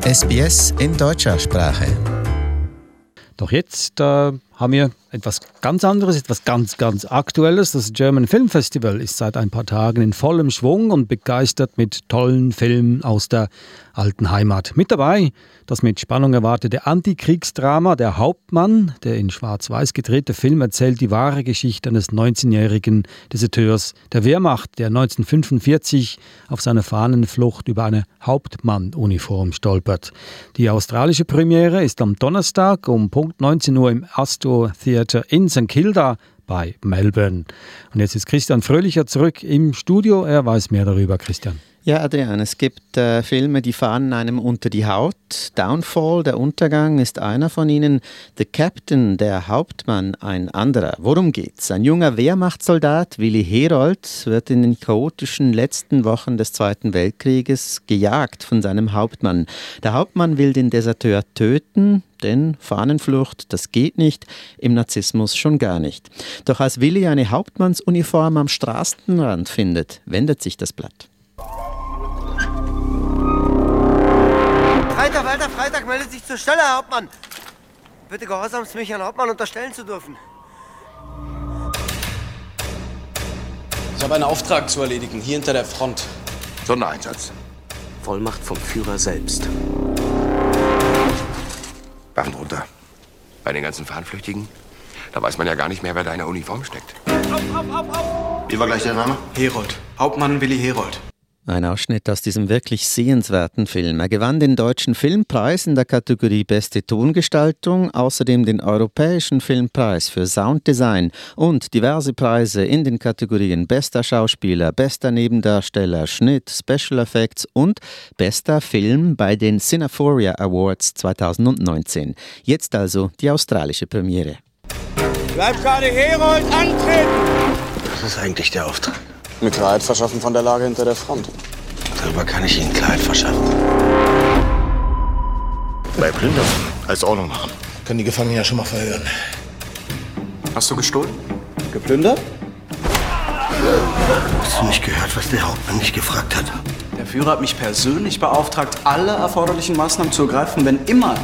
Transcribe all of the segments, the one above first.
SBS in deutscher Sprache. Doch jetzt haben wir etwas ganz anderes, etwas ganz Aktuelles. Das German Film Festival ist seit ein paar Tagen in vollem Schwung und begeistert mit tollen Filmen aus der alten Heimat. Mit dabei das mit Spannung erwartete Antikriegsdrama Der Hauptmann. Der in Schwarz-Weiß gedrehte Film erzählt die wahre Geschichte eines 19-jährigen Deserteurs der Wehrmacht, der 1945 auf seiner Fahnenflucht über eine Hauptmann-Uniform stolpert. Die australische Premiere ist am Donnerstag um Punkt 19 Uhr im Astor Theatre in St. Kilda bei Melbourne. Und jetzt ist Christian Fröhlicher zurück im Studio. Er weiß mehr darüber, Christian. Ja, Adrian, es gibt Filme, die fahren einem unter die Haut. Downfall, der Untergang, ist einer von ihnen. The Captain, der Hauptmann, ein anderer. Worum geht's? Ein junger Wehrmachtssoldat, Willi Herold, wird in den chaotischen letzten Wochen des Zweiten Weltkrieges gejagt von seinem Hauptmann. Der Hauptmann will den Deserteur töten, denn Fahnenflucht, das geht nicht, im Nazismus schon gar nicht. Doch als Willi eine Hauptmannsuniform am Straßenrand findet, wendet sich das Blatt. Freitag meldet sich zur Stelle, Herr Hauptmann. Bitte gehorsamst mich Herrn Hauptmann unterstellen zu dürfen. Ich habe einen Auftrag zu erledigen, hier hinter der Front. Sondereinsatz. Vollmacht vom Führer selbst. Waffen runter. Bei den ganzen Fahnenflüchtigen, da weiß man ja gar nicht mehr, wer da in der Uniform steckt. Auf! Wie war gleich der Name? Herold. Hauptmann Willi Herold. Ein Ausschnitt aus diesem wirklich sehenswerten Film. Er gewann den Deutschen Filmpreis in der Kategorie Beste Tongestaltung, außerdem den Europäischen Filmpreis für Sounddesign und diverse Preise in den Kategorien Bester Schauspieler, Bester Nebendarsteller, Schnitt, Special Effects und Bester Film bei den Cinephoria Awards 2019. Jetzt also die australische Premiere. Leibgarde Herold antreten! Was ist eigentlich der Auftrag? Mir Klarheit verschaffen von der Lage hinter der Front. Darüber kann ich Ihnen Klarheit verschaffen. Bei Plündern als Ordnung machen. Können die Gefangenen ja schon mal verhören. Hast du gestohlen? Geplündert? Hast du nicht gehört, was der Hauptmann dich gefragt hat? Der Führer hat mich persönlich beauftragt, alle erforderlichen Maßnahmen zu ergreifen, wenn immer...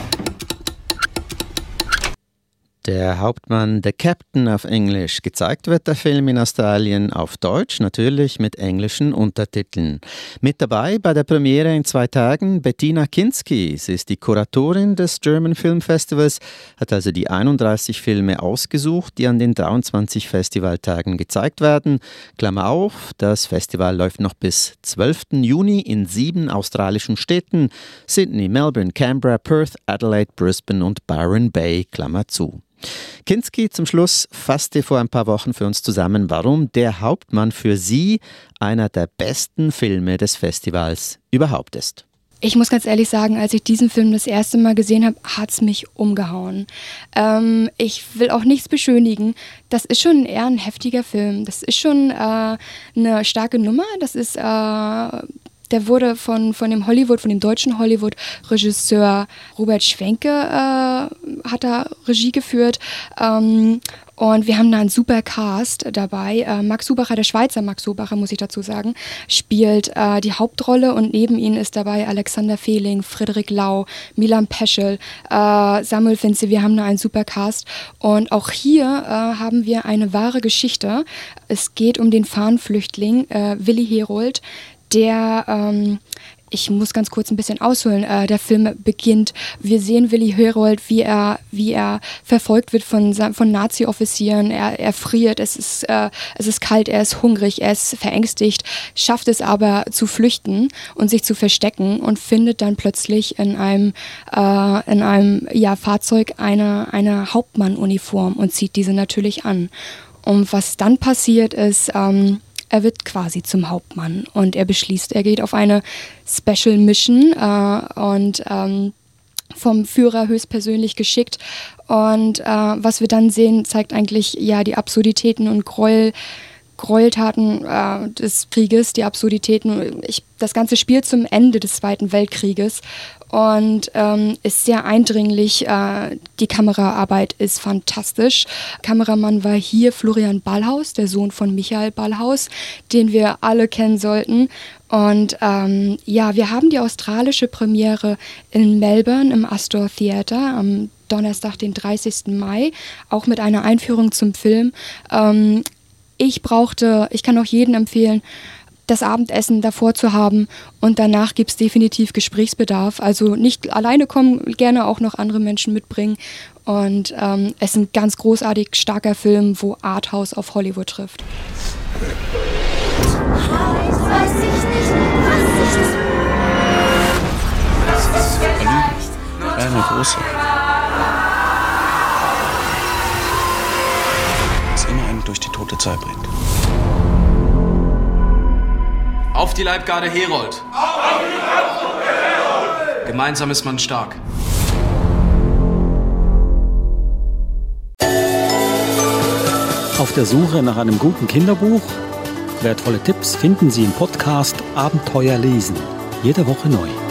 Der Hauptmann, The Captain auf Englisch. Gezeigt wird der Film in Australien auf Deutsch, natürlich mit englischen Untertiteln. Mit dabei bei der Premiere in 2 Tagen Bettina Kinski. Sie ist die Kuratorin des German Film Festivals, hat also die 31 Filme ausgesucht, die an den 23 Festivaltagen gezeigt werden. Klammer auf, das Festival läuft noch bis 12. Juni in 7 australischen Städten: Sydney, Melbourne, Canberra, Perth, Adelaide, Brisbane und Byron Bay, Klammer zu. Kinski zum Schluss fasste vor ein paar Wochen für uns zusammen, warum Der Hauptmann für sie einer der besten Filme des Festivals überhaupt ist. Ich muss ganz ehrlich sagen, als ich diesen Film das erste Mal gesehen habe, hat es mich umgehauen. Ich will auch nichts beschönigen. Das ist schon eher ein heftiger Film. Das ist schon eine starke Nummer. Das ist... Der wurde von dem deutschen Hollywood-Regisseur Robert Schwenke hat da Regie geführt. Und wir haben da einen super Cast dabei. Max Hubacher, der Schweizer Max Hubacher, muss ich dazu sagen, spielt die Hauptrolle und neben ihm ist dabei Alexander Fehling, Friedrich Lau, Milan Peschel, Samuel Finze. Wir haben da einen super Cast. Und auch hier haben wir eine wahre Geschichte. Es geht um den Fahnenflüchtling Willi Herold, der, ich muss ganz kurz ein bisschen ausholen, der Film beginnt, wir sehen Willi Herold, wie er verfolgt wird von Nazi-Offizieren, er friert, es ist kalt, er ist hungrig, er ist verängstigt, schafft es aber zu flüchten und sich zu verstecken und findet dann plötzlich in einem Fahrzeug eine Hauptmann-Uniform und zieht diese natürlich an. Und was dann passiert ist, er wird quasi zum Hauptmann und er beschließt, er geht auf eine Special Mission und vom Führer höchstpersönlich geschickt. Und was wir dann sehen, zeigt eigentlich ja die Absurditäten und Gräuel Gräueltaten des Krieges, die Absurditäten. Das Ganze spielt zum Ende des Zweiten Weltkrieges und ist sehr eindringlich. Die Kameraarbeit ist fantastisch. Kameramann war hier Florian Ballhaus, der Sohn von Michael Ballhaus, den wir alle kennen sollten. Und wir haben die australische Premiere in Melbourne im Astor Theatre am Donnerstag, den 30. Mai, auch mit einer Einführung zum Film. Ich kann auch jedem empfehlen, das Abendessen davor zu haben und danach gibt es definitiv Gesprächsbedarf. Also nicht alleine kommen, gerne auch noch andere Menschen mitbringen. Und es ist ein ganz großartig starker Film, wo Arthouse auf Hollywood trifft. Weiß ich nicht, was ich... Das ist eine Lüge. Eine große. Das immer einen durch die tote Zeit bringt. Auf die Leibgarde Herold! Auf die Leibgarde Herold! Gemeinsam ist man stark. Auf der Suche nach einem guten Kinderbuch? Wertvolle Tipps finden Sie im Podcast Abenteuer lesen. Jede Woche neu.